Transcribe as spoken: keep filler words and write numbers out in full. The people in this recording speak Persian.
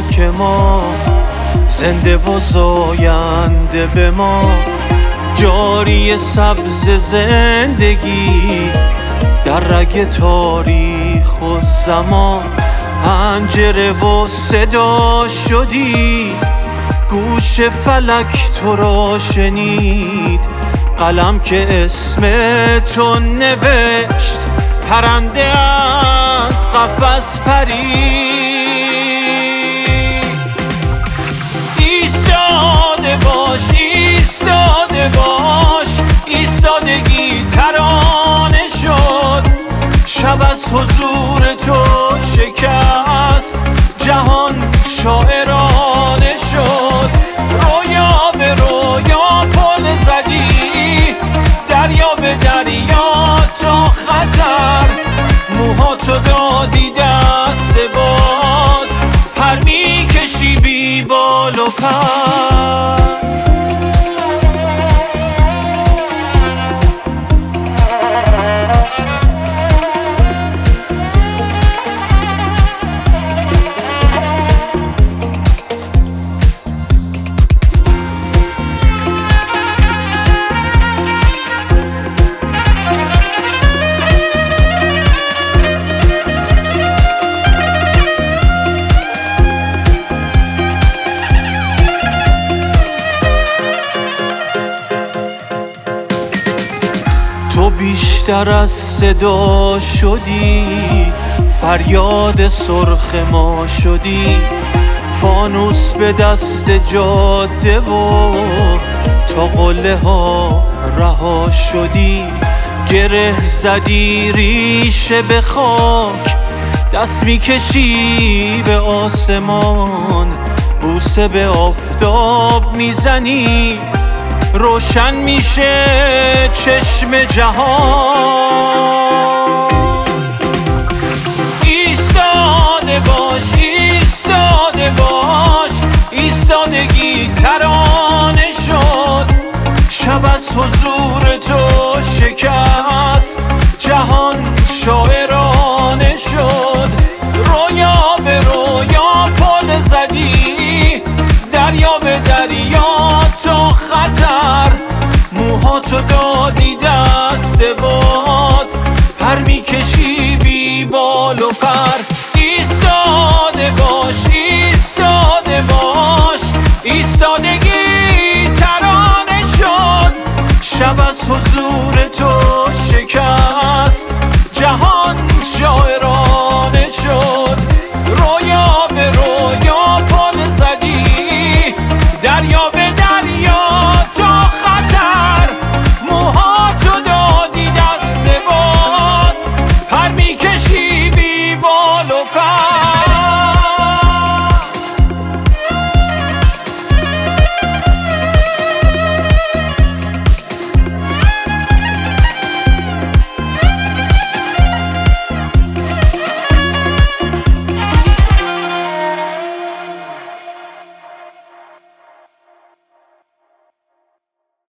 خاک ما، زنده و زاینده به ما. جاری سبز زندگی در رگ تاریخ و زمان. پنجره و صدا شدی، گوش فلک تو را شنید. قلم که اسم تو نوشت، پرنده از قفس پرید. ایستاده باش، ایستاده باش، ایستادگی ترانه شد. شب از حضور تو شکست، جهان شاعرانه شد. رویا به رویا پل زدی، دریا به دریا تا خطر. موهاتو دادی دست باد، پر میکشی بی بال و پر. تو بیشتر از صدا شدی، فریاد سرخ ما شدی. فانوس به دست جاده و تا قله ها رها شدی. گره زدی ریشه به خاک، دست میکشی به آسمان. بوسه به آفتاب میزنی، روشن میشه چشم جهان. ایستاده باش، ایستاده باش، ایستادگی ترانه شد. شب از حضور تو شکست، جهان شاعرانه شد. رویا به رویا پل زدی، دریا به دریا تا خطر. موهاتو دادی دست باد، پر میکشی